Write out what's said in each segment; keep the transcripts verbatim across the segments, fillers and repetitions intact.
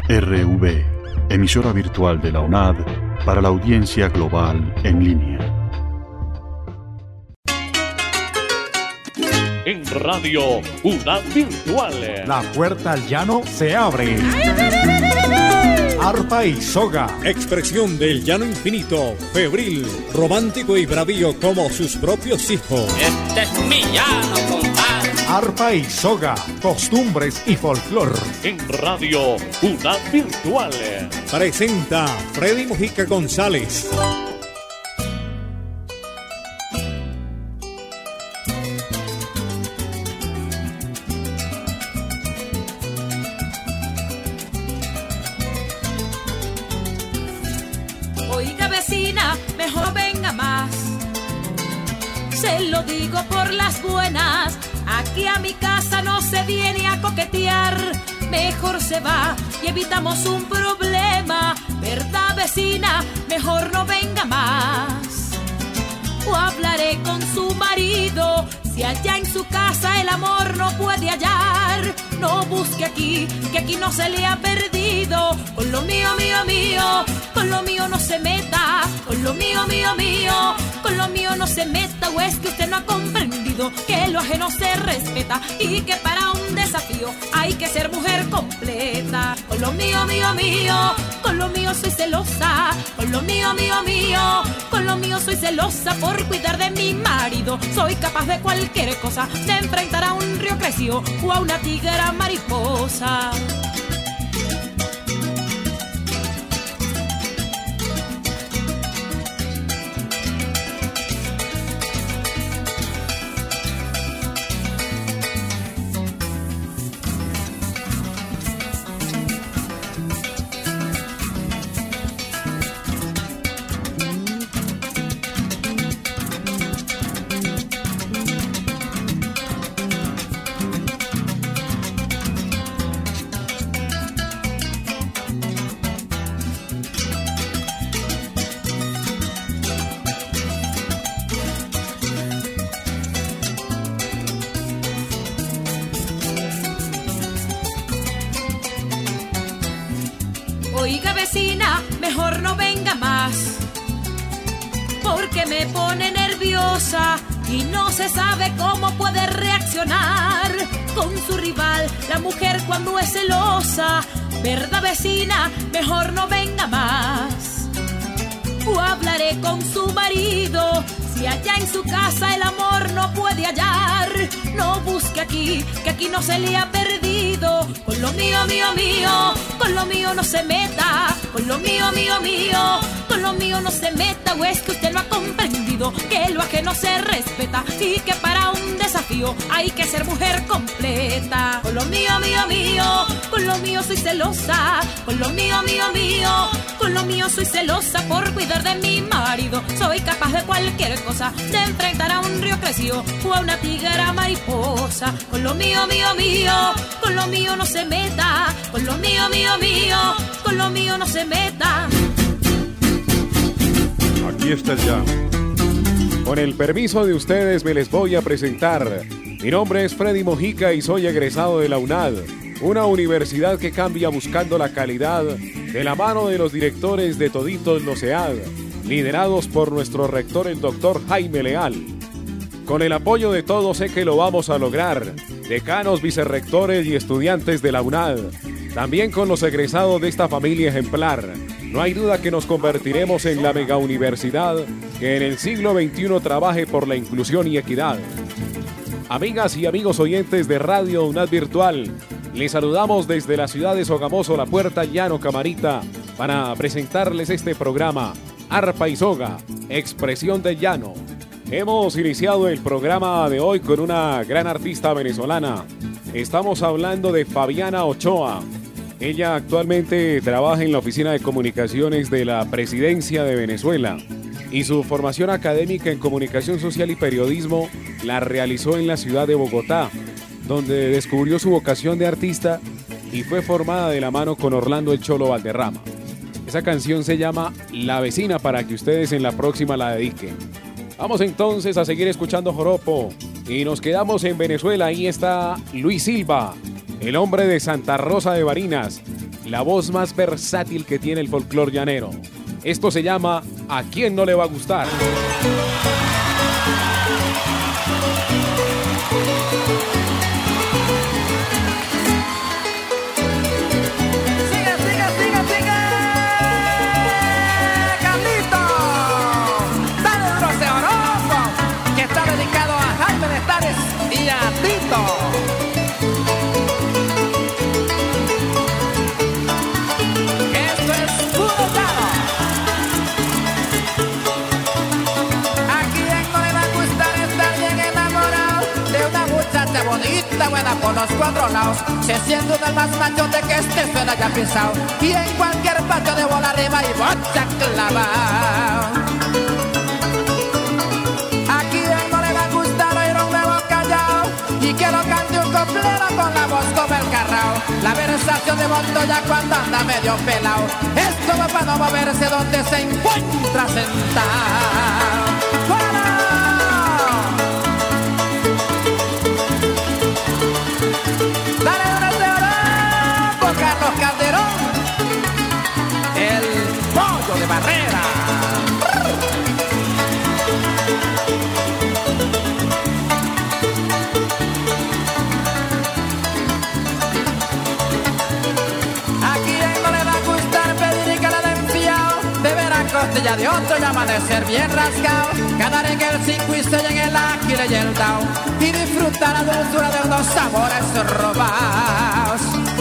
R V, emisora virtual de la UNAD para la audiencia global en línea. En Radio UNAD Virtual, la puerta al llano se abre. Arpa y soga, expresión del llano infinito, febril, romántico y bravío como sus propios hijos. Este es mi llano, compadre. Arpa y soga, costumbres y folclor. En Radio UNAD Virtual presenta Freddy Mojica González. Oiga, vecina, mejor venga más. Se lo digo por las buenas. Aquí a mi casa no se viene a coquetear. Mejor se va y evitamos un problema. ¿Verdad, vecina? Mejor no venga más. O hablaré con su marido. Si allá en su casa el amor no puede hallar, no busque aquí, que aquí no se le ha perdido. Con lo mío, mío, mío, con lo mío no se meta. Con lo mío, mío, mío, con lo mío no se meta. O es que usted no ha comprendido que lo ajeno se respeta y que para un desafío hay que ser mujer completa. Con lo mío, mío, mío, con lo mío soy celosa. Con lo mío, mío, mío, con lo mío soy celosa por cuidar de mi marido. Soy capaz de cualquier cosa, de enfrentar a un río creció o a una tigra mariposa. Oiga, vecina, mejor no venga más, porque me pone nerviosa y no se sabe cómo puede reaccionar con su rival, la mujer cuando es celosa. ¿Verdad, vecina? Mejor no venga más. O hablaré con su marido. Si allá en su casa el amor no puede hallar, no busque aquí, que aquí no se le ha perdido. Con lo mío, mío, mío, con lo mío no se meta. Con lo mío, mío, mío, con lo mío no se meta. O es que usted no ha comprendido que lo ajeno se respeta y que para un desafío hay que ser mujer completa. Con lo mío, mío, mío, con lo mío soy celosa. Con lo mío, mío, mío, con lo mío soy celosa por cuidar de mi marido. Soy capaz de cualquier cosa, de enfrentar a un río creció o a una tigra mariposa. Con lo mío, mío, mío, con lo mío no se meta. Con lo mío, mío, mío, con lo mío no se meta. Aquí está el llano. Con el permiso de ustedes me les voy a presentar. Mi nombre es Freddy Mojica y soy egresado de la UNAD, una universidad que cambia buscando la calidad de la mano de los directores de toditos los E A D, liderados por nuestro rector el doctor Jaime Leal. Con el apoyo de todos sé que lo vamos a lograr, decanos, vicerrectores y estudiantes de la UNAD, también con los egresados de esta familia ejemplar. No hay duda que nos convertiremos en la mega universidad que en el siglo veintiuno trabaje por la inclusión y equidad. Amigas y amigos oyentes de Radio UNAD Virtual, les saludamos desde la ciudad de Sogamoso, la Puerta Llano Camarita, para presentarles este programa, Arpa y Soga, expresión del llano. Hemos iniciado el programa de hoy con una gran artista venezolana. Estamos hablando de Fabiana Ochoa. Ella actualmente trabaja en la Oficina de Comunicaciones de la Presidencia de Venezuela y su formación académica en Comunicación Social y Periodismo la realizó en la ciudad de Bogotá, donde descubrió su vocación de artista y fue formada de la mano con Orlando El Cholo Valderrama. Esa canción se llama La Vecina, para que ustedes en la próxima la dediquen. Vamos entonces a seguir escuchando joropo y nos quedamos en Venezuela. Ahí está Luis Silva, el hombre de Santa Rosa de Barinas, la voz más versátil que tiene el folclor llanero. Esto se llama ¿A quién no le va a gustar? Y a Tito. Esto es puro llano. ¿A quién no le va a gustar estar bien enamorado de una muchacha bonita, buena por los cuatro lados? Se siente uno el más machote que este suena ya pisado, y en cualquier patio de bola arriba y bocha clavado. Y que lo cante un coplero con la voz como el carrao. La versación de Montoya cuando anda medio pelao. Es como para no moverse donde se encuentra sentado. ¡Bueno! Dale una de oro por Carlos Calderón, el pollo de Barrera. Costilla de otro y amanecer bien rascado, ganar en el cinco y seis en el águila y el dao, y disfrutar la dulzura de unos sabores robados.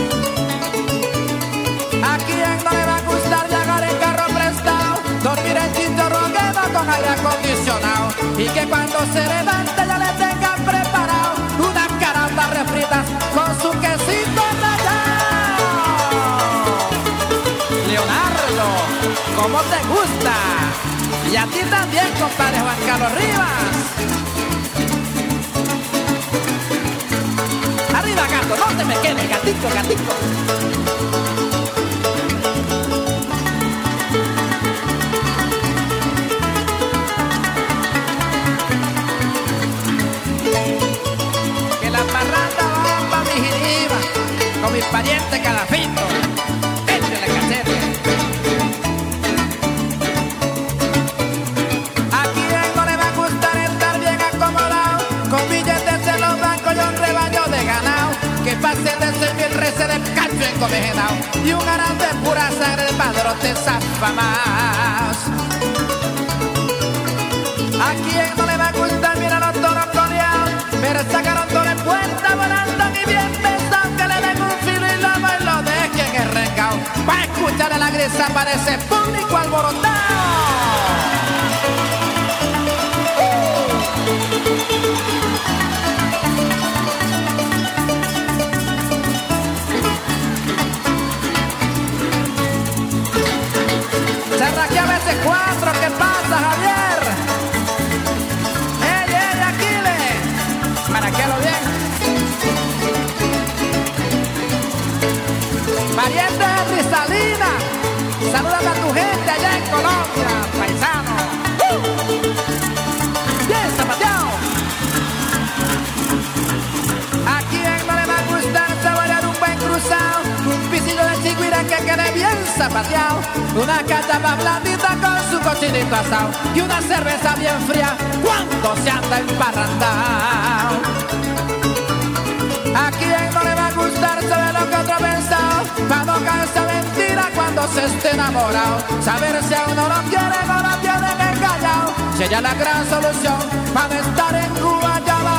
¿A quién no le va a gustar llegar en carro prestado, dormir en Tito Rogueva con aire acondicionado, y que cuando se levante ya le tengan preparado unas carambas refritas con su quesito rallado? Leonardo, ¿cómo te gusta? Y a ti también, compadre Juan Carlos Rivas. Arriba, gato, no te me quedes, gatito, gatito. Que la parranda va pa' mi jiriba, con mis parientes Calafito. Échale cachete. Que pasen de seis mil reses de cacho encomejenao y un aral de pura sangre de padrotes afamados. ¿A quién no le va a gustar mirar a los toros floreados? Pero sacaron todo en puerta volando y bien pensado, que le den un filo y lomo y lo dejen enrengao para escucharle la grisa para ese público alborotado. Aquí a veces cuatro, ¿qué pasa, Javier? ¡Ey, ey, Aquiles! Maraquelo bien. Pariente de Rizalina, salúdame a tu gente allá en Colombia, paisano. ¡Uh! Bien zapateado. ¿A quién no le va a gustar saborear un buen cruzado? Un pisillo de chigüira que quede bien zapateado, una cachapa blandita con su cochinito asado y una cerveza bien fría cuando se anda emparrandao. ¿A quién no le va a gustar saber lo que otro pensado? Para no caerse mentira cuando se esté enamorado. Saber si a uno lo quiere o lo tienen engañado. Si ella es la gran solución para estar en Guayabao.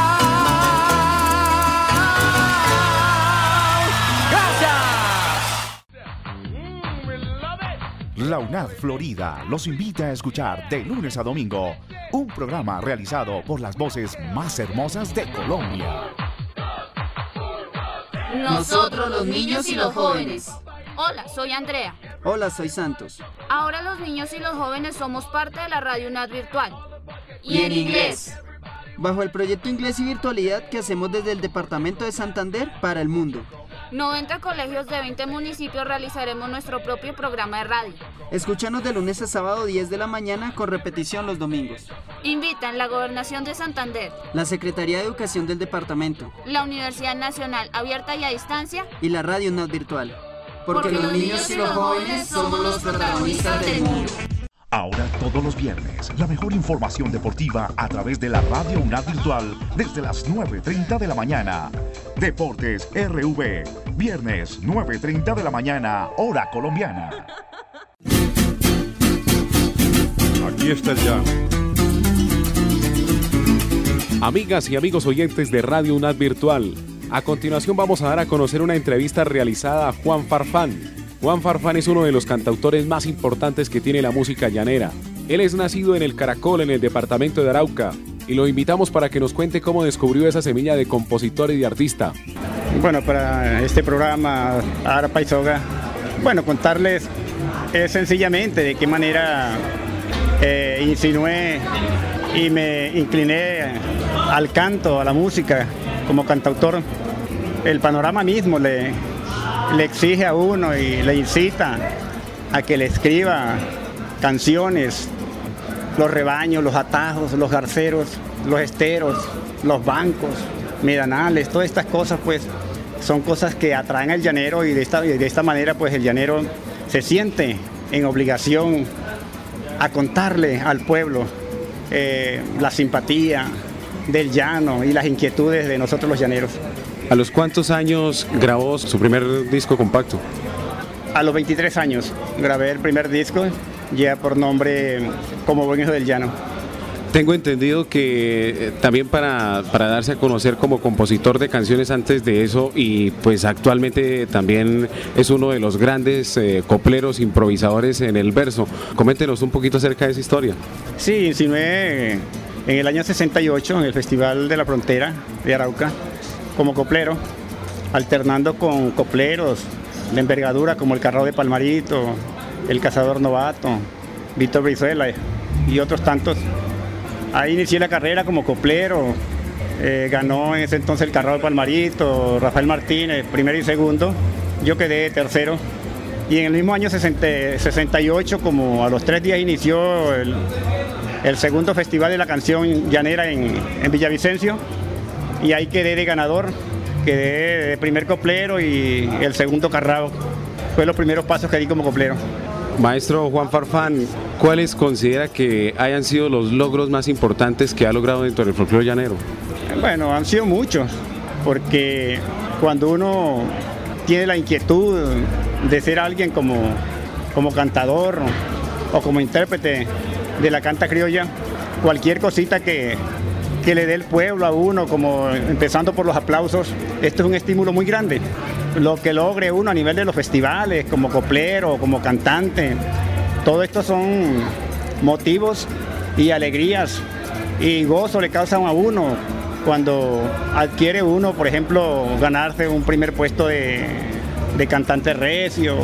La UNAD Florida los invita a escuchar de lunes a domingo un programa realizado por las voces más hermosas de Colombia. Nosotros los niños y los jóvenes. Hola, soy Andrea. Hola, soy Santos. Ahora los niños y los jóvenes somos parte de la Radio UNAD Virtual. Y en inglés. Bajo el proyecto Inglés y Virtualidad que hacemos desde el Departamento de Santander para el mundo. noventa colegios de veinte municipios realizaremos nuestro propio programa de radio. Escúchanos de lunes a sábado diez de la mañana con repetición los domingos. Invitan la Gobernación de Santander, la Secretaría de Educación del Departamento, la Universidad Nacional Abierta y a Distancia y la Radio UNAD Virtual. Porque los niños y los jóvenes somos los protagonistas del mundo. Ahora todos los viernes, la mejor información deportiva a través de la Radio UNAD Virtual desde las nueve y media de la mañana. Deportes R V, viernes nueve y media de la mañana, hora colombiana. Aquí está el llano. Amigas y amigos oyentes de Radio UNAD Virtual, a continuación vamos a dar a conocer una entrevista realizada a Juan Farfán. Juan Farfán es uno de los cantautores más importantes que tiene la música llanera. Él es nacido en el Caracol, en el departamento de Arauca, y lo invitamos para que nos cuente cómo descubrió esa semilla de compositor y de artista. Bueno, para este programa Arpa y Soga, bueno, contarles eh, sencillamente de qué manera eh, insinué y me incliné al canto, a la música como cantautor. El panorama mismo le, le exige a uno y le incita a que le escriba canciones, los rebaños, los atajos, los garceros, los esteros, los bancos, medanales, todas estas cosas pues son cosas que atraen al llanero, y de esta, de esta manera pues el llanero se siente en obligación a contarle al pueblo eh, la simpatía del llano y las inquietudes de nosotros los llaneros. ¿A los cuántos años grabó su primer disco compacto? A los veintitrés años grabé el primer disco, ya por nombre Como Buen Hijo del Llano. Tengo entendido que eh, también para, para darse a conocer como compositor de canciones antes de eso, y pues actualmente también es uno de los grandes eh, copleros improvisadores en el verso. Coméntenos un poquito acerca de esa historia. Sí, insinué en el año sesenta y ocho en el Festival de la Frontera de Arauca como coplero, alternando con copleros de envergadura como el Carrao de Palmarito, el Cazador Novato, Víctor Brizuela y otros tantos. Ahí inicié la carrera como coplero, eh, ganó en ese entonces el Carrao de Palmarito, Rafael Martínez, primero y segundo, yo quedé tercero. Y en el mismo año sesenta y ocho, como a los tres días, inició el, el segundo Festival de la Canción Llanera en, en Villavicencio, y ahí quedé de ganador, quedé de primer coplero y el segundo Carrao. Fue los primeros pasos que di como coplero. Maestro Juan Farfán, ¿cuáles considera que hayan sido los logros más importantes que ha logrado dentro del folclore llanero? Bueno, han sido muchos, porque cuando uno tiene la inquietud de ser alguien como, como cantador o como intérprete de la canta criolla, cualquier cosita que, que le dé el pueblo a uno, como empezando por los aplausos, esto es un estímulo muy grande. Lo que logre uno a nivel de los festivales, como coplero, como cantante, todo esto son motivos y alegrías y gozo le causan a uno cuando adquiere uno, por ejemplo, ganarse un primer puesto de, de cantante recio,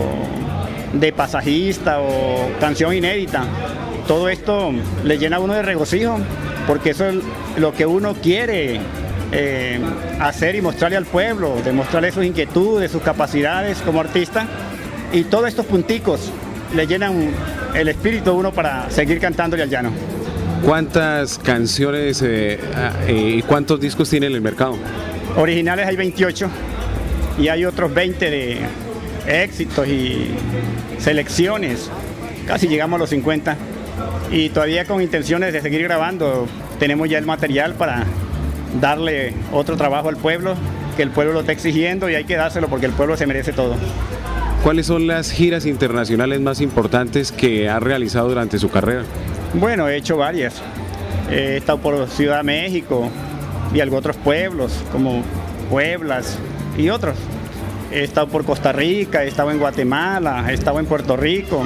de pasajista o canción inédita. Todo esto le llena a uno de regocijo, porque eso es lo que uno quiere eh, hacer y mostrarle al pueblo, demostrarle sus inquietudes, sus capacidades como artista, y todos estos punticos le llenan el espíritu a uno para seguir cantándole al llano. ¿Cuántas canciones eh, eh, y cuántos discos tiene en el mercado? Originales hay veintiocho y hay otros veinte de éxitos y selecciones, casi llegamos a los cincuenta, y todavía con intenciones de seguir grabando. Tenemos ya el material para darle otro trabajo al pueblo, que el pueblo lo está exigiendo, y hay que dárselo porque el pueblo se merece todo. ¿Cuáles son las giras internacionales más importantes que ha realizado durante su carrera? Bueno, he hecho varias. He estado por Ciudad de México y algunos otros pueblos, como Pueblas y otros. He estado por Costa Rica, he estado en Guatemala, he estado en Puerto Rico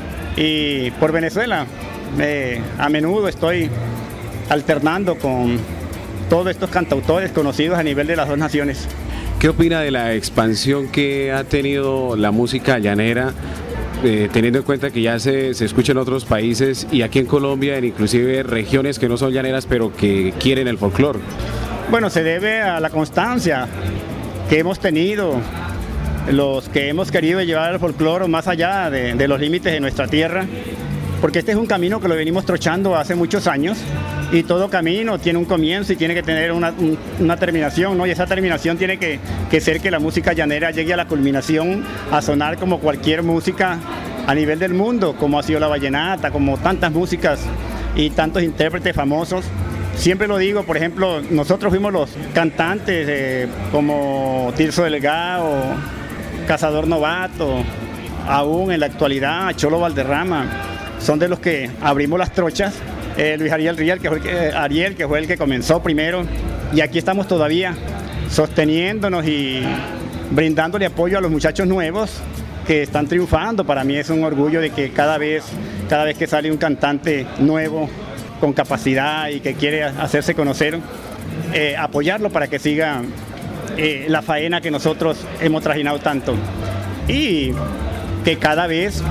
y por Venezuela. Eh, a menudo estoy alternando con todos estos cantautores conocidos a nivel de las dos naciones. ¿Qué opina de la expansión que ha tenido la música llanera, eh, teniendo en cuenta que ya se, se escucha en otros países y aquí en Colombia, en inclusive regiones que no son llaneras pero que quieren el folclore? Bueno, se debe a la constancia que hemos tenido, los que hemos querido llevar el folclore más allá de, de los límites de nuestra tierra, porque este es un camino que lo venimos trochando hace muchos años y todo camino tiene un comienzo y tiene que tener una, un, una terminación, ¿no? Y esa terminación tiene que, que ser que la música llanera llegue a la culminación, a sonar como cualquier música a nivel del mundo, como ha sido la vallenata, como tantas músicas y tantos intérpretes famosos. Siempre lo digo, por ejemplo, nosotros fuimos los cantantes eh, como Tirso Delgado, Cazador Novato, aún en la actualidad Cholo Valderrama, son de los que abrimos las trochas. eh, Luis Ariel Riel, que fue el que, eh, Ariel, que fue el que comenzó primero, y aquí estamos todavía sosteniéndonos y brindándole apoyo a los muchachos nuevos que están triunfando. Para mí es un orgullo de que cada vez, cada vez que sale un cantante nuevo con capacidad y que quiere hacerse conocer, eh, apoyarlo para que siga eh, la faena que nosotros hemos trajinado tanto. Y que cada vez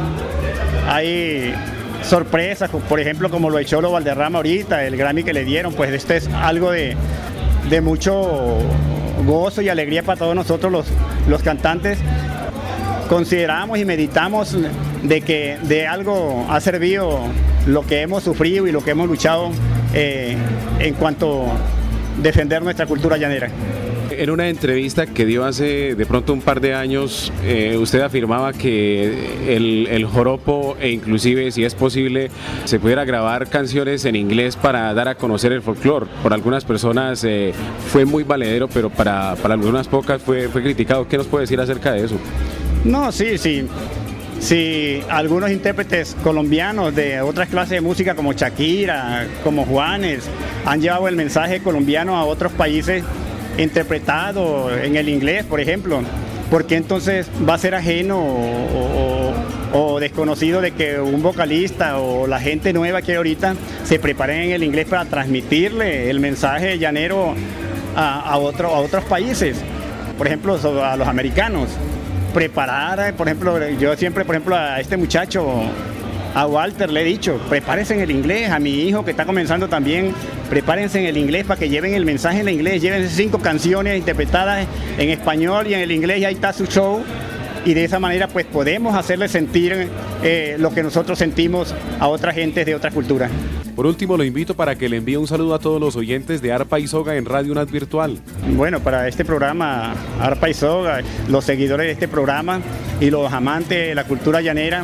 hay sorpresas, por ejemplo, como lo de Cholo Valderrama ahorita, el Grammy que le dieron, pues esto es algo de, de mucho gozo y alegría para todos nosotros los, los cantantes. Consideramos y meditamos de que de algo ha servido lo que hemos sufrido y lo que hemos luchado eh, en cuanto a defender nuestra cultura llanera. En una entrevista que dio hace de pronto un par de años, eh, usted afirmaba que el, el joropo, e inclusive si es posible, se pudiera grabar canciones en inglés para dar a conocer el folclore. Por algunas personas eh, fue muy valedero, pero para, para algunas pocas fue, fue criticado. ¿Qué nos puede decir acerca de eso? No, sí, sí. Sí, algunos intérpretes colombianos de otras clases de música como Shakira, como Juanes, han llevado el mensaje colombiano a otros países interpretado en el inglés, por ejemplo. ¿Por qué entonces va a ser ajeno o, o, o desconocido de que un vocalista o la gente nueva que ahorita se preparen en el inglés para transmitirle el mensaje llanero a, a, otro, a otros países? Por ejemplo, a los americanos. Preparar, por ejemplo, yo siempre, por ejemplo, a este muchacho, a Walter, le he dicho, prepárense en el inglés. A mi hijo que está comenzando también, prepárense en el inglés para que lleven el mensaje en el inglés. Lleven cinco canciones interpretadas en español y en el inglés, y ahí está su show. Y de esa manera pues podemos hacerle sentir eh, lo que nosotros sentimos a otras gentes de otras culturas. Por último, lo invito para que le envíe un saludo a todos los oyentes de Arpa y Soga en Radio UNAD Virtual. Bueno, para este programa Arpa y Soga, los seguidores de este programa y los amantes de la cultura llanera,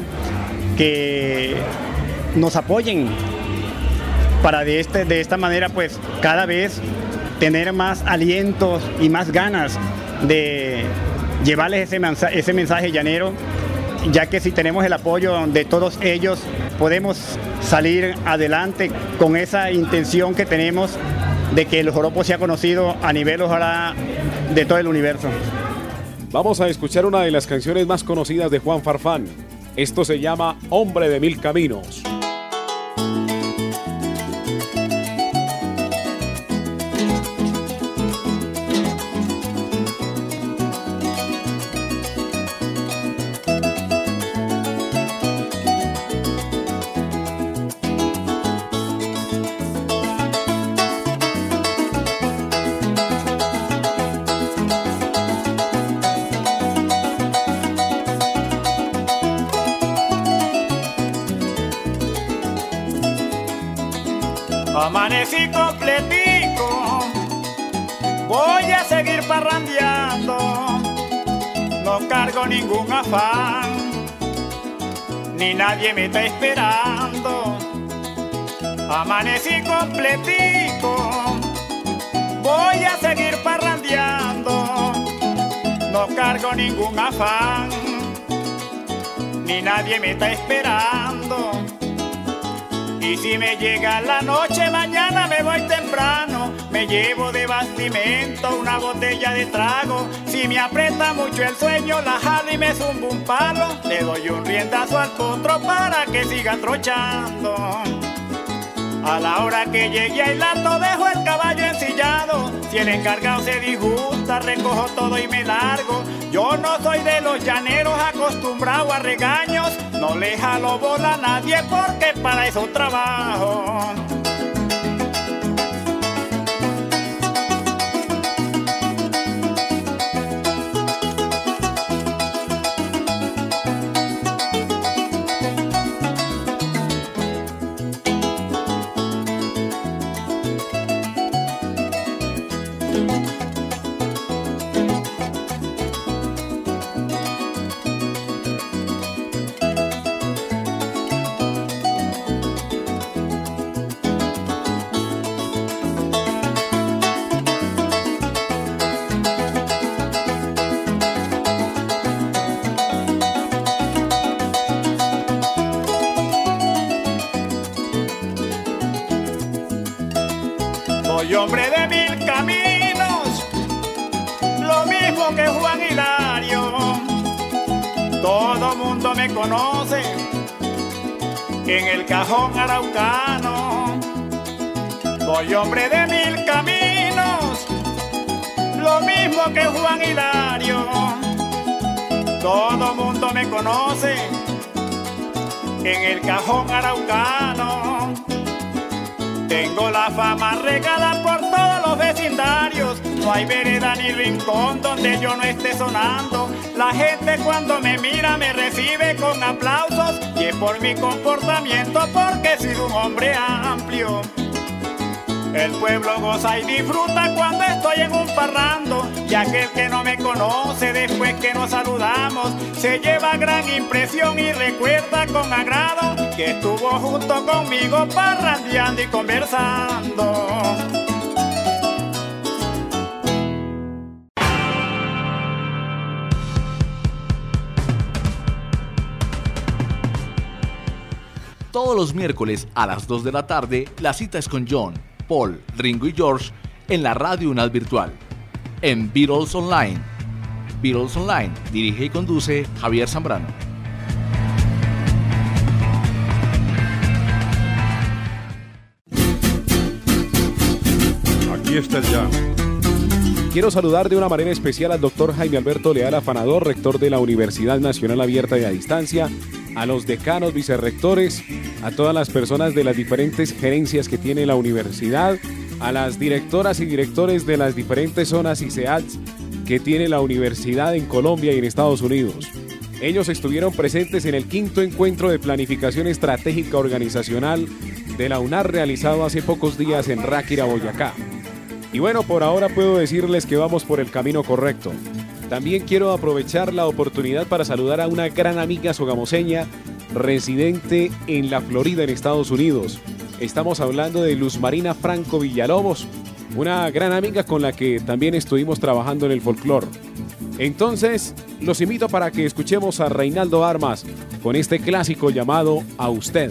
que nos apoyen para de, este, de esta manera pues cada vez tener más alientos y más ganas de llevarles ese mensaje, ese mensaje llanero, ya que si tenemos el apoyo de todos ellos podemos salir adelante con esa intención que tenemos de que el joropo sea conocido a nivel, ojalá, de todo el universo. Vamos a escuchar una de las canciones más conocidas de Juan Farfán. Esto se llama Hombre de Mil Caminos. Amanecí completico, voy a seguir parrandeando, no cargo ningún afán, ni nadie me está esperando. Amanecí completico, voy a seguir parrandeando, no cargo ningún afán, ni nadie me está esperando. Y si me llega la noche, mañana me voy temprano. Me llevo de bastimento una botella de trago. Si me aprieta mucho el sueño, la jalo y me zumbo un palo. Le doy un riendazo al potro para que siga trochando. A la hora que llegue a Hilando, dejo el caballo ensillado. Si el encargado se disgusta, recojo todo y me largo. Yo no soy de los llaneros acostumbrado a regaños. No le jalo bola a nadie porque para eso trabajo. hombre de mil caminos, lo mismo que Juan Hilario. Todo mundo me conoce en el cajón araucano. Soy hombre de mil caminos, lo mismo que Juan Hilario. Todo mundo me conoce en el cajón araucano. Tengo la fama regada por todos los vecindarios. No hay vereda ni rincón donde yo no esté sonando. La gente cuando me mira me recibe con aplausos. Y es por mi comportamiento, porque he sido un hombre amplio. El pueblo goza y disfruta cuando estoy en un parrando. Y aquel que no me conoce después que nos saludamos se lleva gran impresión y recuerda con agrado que estuvo junto conmigo parrandeando y conversando. Todos los miércoles a las dos de la tarde, la cita es con John, Paul, Ringo y George en la Radio UNAD Virtual, en Beatles Online. Beatles Online, dirige y conduce Javier Zambrano. Aquí está el ya. Quiero saludar de una manera especial al doctor Jaime Alberto Leal Afanador, rector de la Universidad Nacional Abierta y a Distancia, a los decanos, vicerrectores, a todas las personas de las diferentes gerencias que tiene la universidad, a las directoras y directores de las diferentes zonas y C E A Ts que tiene la universidad en Colombia y en Estados Unidos. Ellos estuvieron presentes en el quinto encuentro de planificación estratégica organizacional de la UNAD realizado hace pocos días en Ráquira, Boyacá. Y bueno, por ahora puedo decirles que vamos por el camino correcto. También quiero aprovechar la oportunidad para saludar a una gran amiga sogamoseña residente en la Florida, en Estados Unidos. Estamos hablando de Luz Marina Franco Villalobos, una gran amiga con la que también estuvimos trabajando en el folclore. Entonces, los invito para que escuchemos a Reinaldo Armas con este clásico llamado A Usted.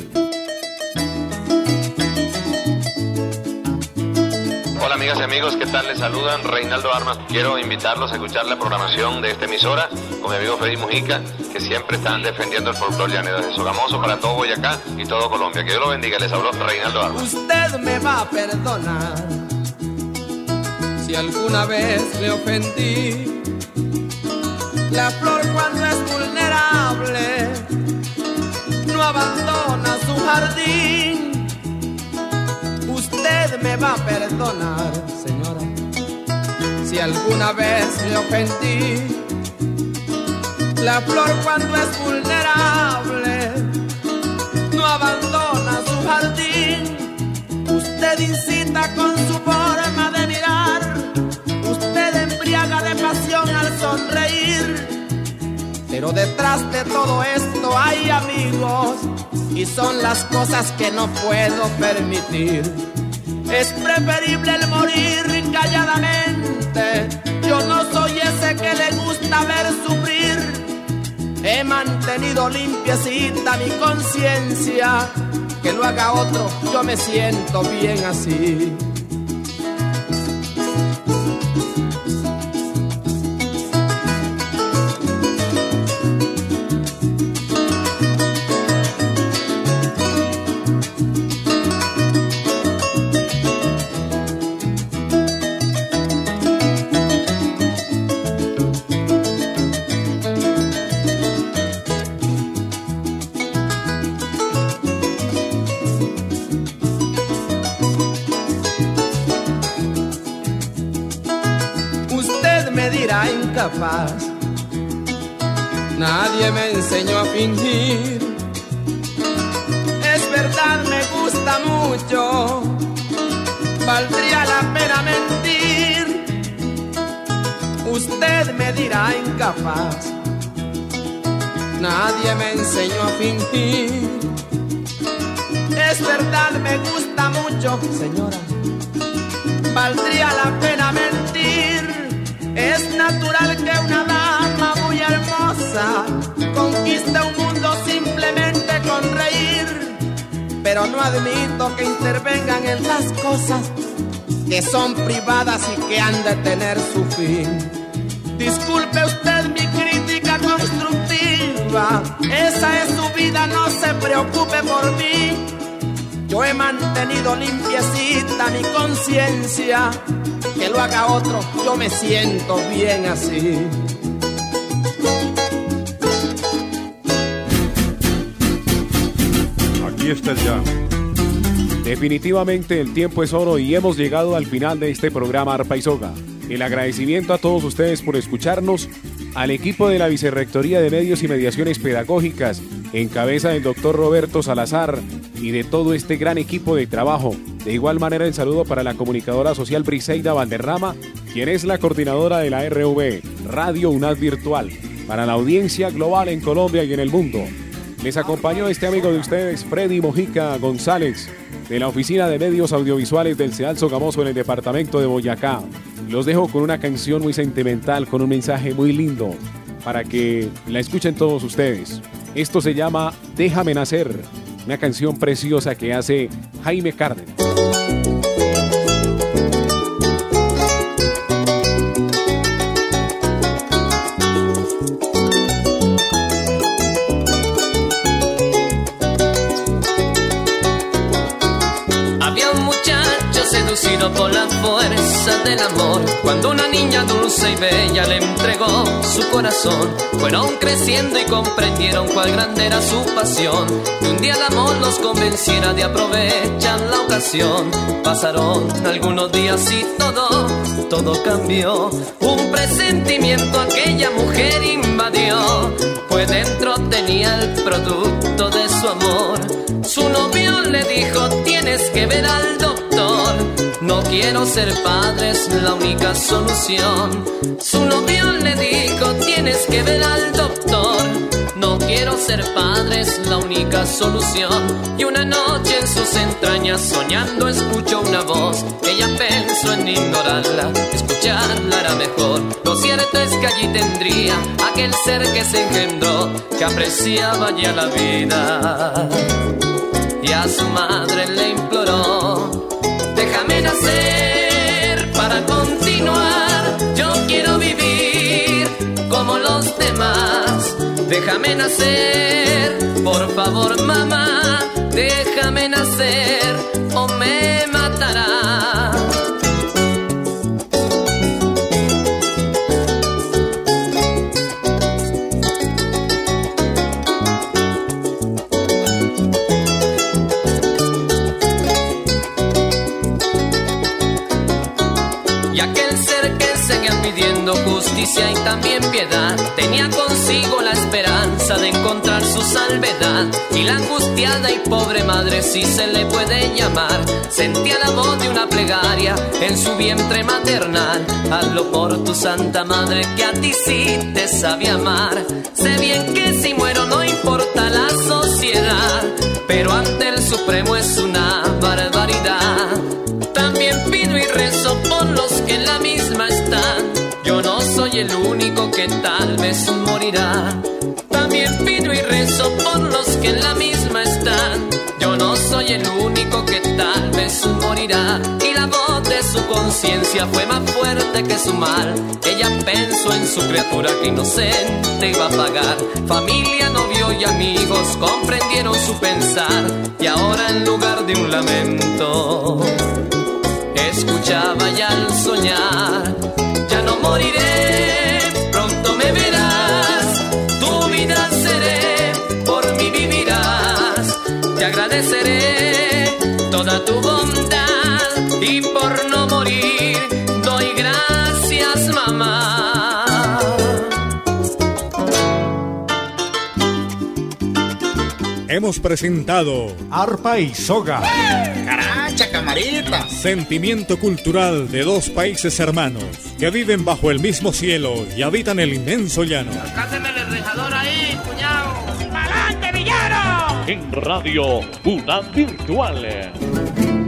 Hola amigas y amigos, ¿qué tal? Les saludan Reinaldo Armas. Quiero invitarlos a escuchar la programación de esta emisora con mi amigo Freddy Mujica, que siempre están defendiendo el folclore llanero de Sogamoso para todo Boyacá y todo Colombia. Que Dios lo bendiga. Les habló Reinaldo Armas. Usted me va a perdonar si alguna vez le ofendí. La flor cuando es vulnerable no abandona su jardín. Usted me va a perdonar, señora, si alguna vez le ofendí. La flor cuando es vulnerable no abandona su jardín. Usted incita con su forma de mirar, usted embriaga de pasión al sonreír. Pero detrás de todo esto hay amigos y son las cosas que no puedo permitir. Es preferible el morir calladamente. Yo no soy ese que le gusta ver sufrir. He mantenido limpiecita mi conciencia. Que lo haga otro, yo me siento bien así. Incapaz, nadie me enseñó a fingir. Es verdad, me gusta mucho, valdría la pena mentir. Usted me dirá incapaz, nadie me enseñó a fingir. Es verdad, me gusta mucho, señora, valdría la pena mentir. Es natural que una dama muy hermosa conquiste un mundo simplemente con reír, pero no admito que intervengan en las cosas que son privadas y que han de tener su fin. Disculpe usted mi crítica constructiva, esa es su vida, no se preocupe por mí. Yo he mantenido limpiecita mi conciencia, que lo haga otro, yo me siento bien así. Aquí está el ya. Definitivamente el tiempo es oro y hemos llegado al final de este programa Arpa y Soga. El agradecimiento a todos ustedes por escucharnos, al equipo de la Vicerrectoría de Medios y Mediaciones Pedagógicas, en cabeza del doctor Roberto Salazar, y de todo este gran equipo de trabajo. De igual manera el saludo para la comunicadora social Briseida Valderrama, quien es la coordinadora de la R V, Radio UNAD Virtual, para la audiencia global en Colombia y en el mundo. Les acompañó este amigo de ustedes, Freddy Mojica González, de la Oficina de Medios Audiovisuales del CEDAL Sogamoso en el departamento de Boyacá. Los dejo con una canción muy sentimental, con un mensaje muy lindo, para que la escuchen todos ustedes. Esto se llama Déjame Nacer, una canción preciosa que hace Jaime Cárdenas. Seducido por la fuerza del amor, cuando una niña dulce y bella le entregó su corazón, fueron creciendo y comprendieron cuál grande era su pasión. Y un día el amor los convenciera de aprovechar la ocasión. Pasaron algunos días y todo, todo cambió. Un presentimiento aquella mujer invadió, pues dentro tenía el producto de su amor. Su novio le dijo: tienes que ver al doctor, no quiero ser padre, es la única solución. Su novio le dijo: tienes que ver al doctor, no quiero ser padre, es la única solución. Y una noche en sus entrañas soñando escuchó una voz. Ella pensó en ignorarla, escucharla era mejor. Lo cierto es que allí tendría aquel ser que se engendró, que apreciaba ya la vida. Y a su madre le imploró: déjame nacer para continuar, yo quiero vivir como los demás. Déjame nacer, por favor mamá, déjame nacer o me matará. Pidiendo justicia y también piedad, tenía consigo la esperanza de encontrar su salvedad. Y la angustiada y pobre madre, si se le puede llamar, sentía la voz de una plegaria en su vientre maternal. Hazlo por tu santa madre, que a ti sí te sabe amar. Sé bien que si muero no importa la sociedad, pero ante el Supremo es una barbaridad. También pido y rezo por los que en la misma están, yo no soy el único que tal vez morirá. También pido y rezo por los que en la misma están, yo no soy el único que tal vez morirá. Y la voz de su conciencia fue más fuerte que su mal. Ella pensó en su criatura que inocente iba a pagar. Familia, novio y amigos comprendieron su pensar, y ahora en lugar de un lamento escuchaba ya al soñar: ya no moriré, pronto me verás, tu vida seré, por mí vivirás. Te agradeceré toda tu bondad y por no morir doy gracias, mamá. Hemos presentado Arpa y Soga. ¡Caracha, camarita! Sentimiento cultural de dos países hermanos que viven bajo el mismo cielo y habitan el inmenso llano. ¡Alcánceme el rejador ahí, cuñado! ¡Pa'lante, villano! En Radio UNAD Virtual.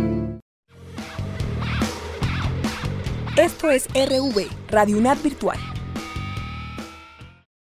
Esto es R V, Radio UNAD Virtual.